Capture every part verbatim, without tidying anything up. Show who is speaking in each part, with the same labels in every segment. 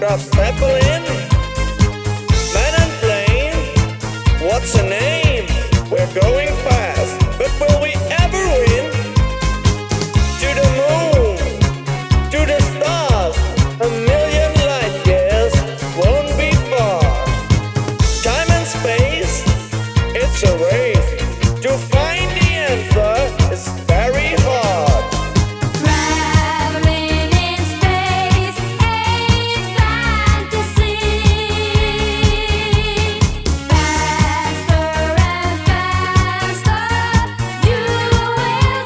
Speaker 1: Graf Zeppelin, Man and Plane, what's the name? We're going fast, but will we ever win? To the moon, to the stars, a million light years won't be far. Time and space, it's a race. To find the answer is very hard.
Speaker 2: Traveling in space ain't fantasy. Faster and faster, you will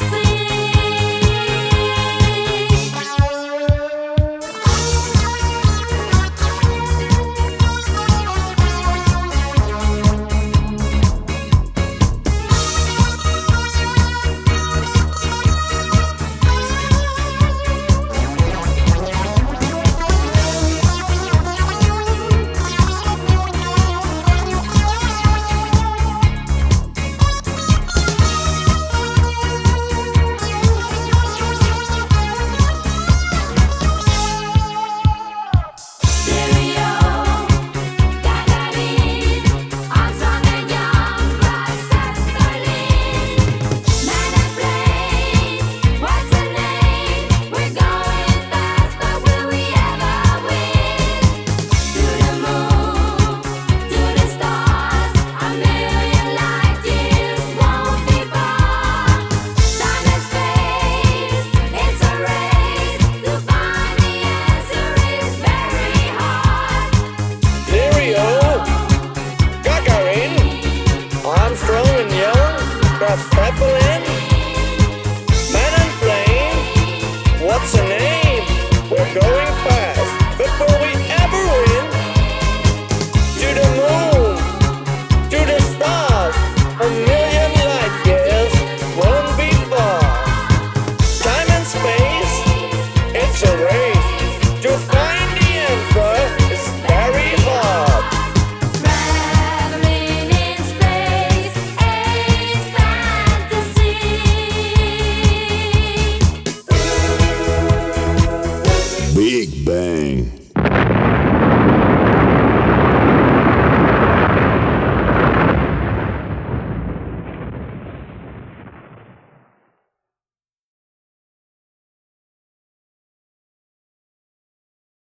Speaker 1: Armstrong and Young, Graf Zeppelin, Man and Plane, what's the name? We're going fast, but will we ever win? To the moon, to the stars, a million light years won't be far. Time and space, it's a race. To find the answer is very hard.
Speaker 2: Traveling in space ain't fantasy.
Speaker 3: Big Bang.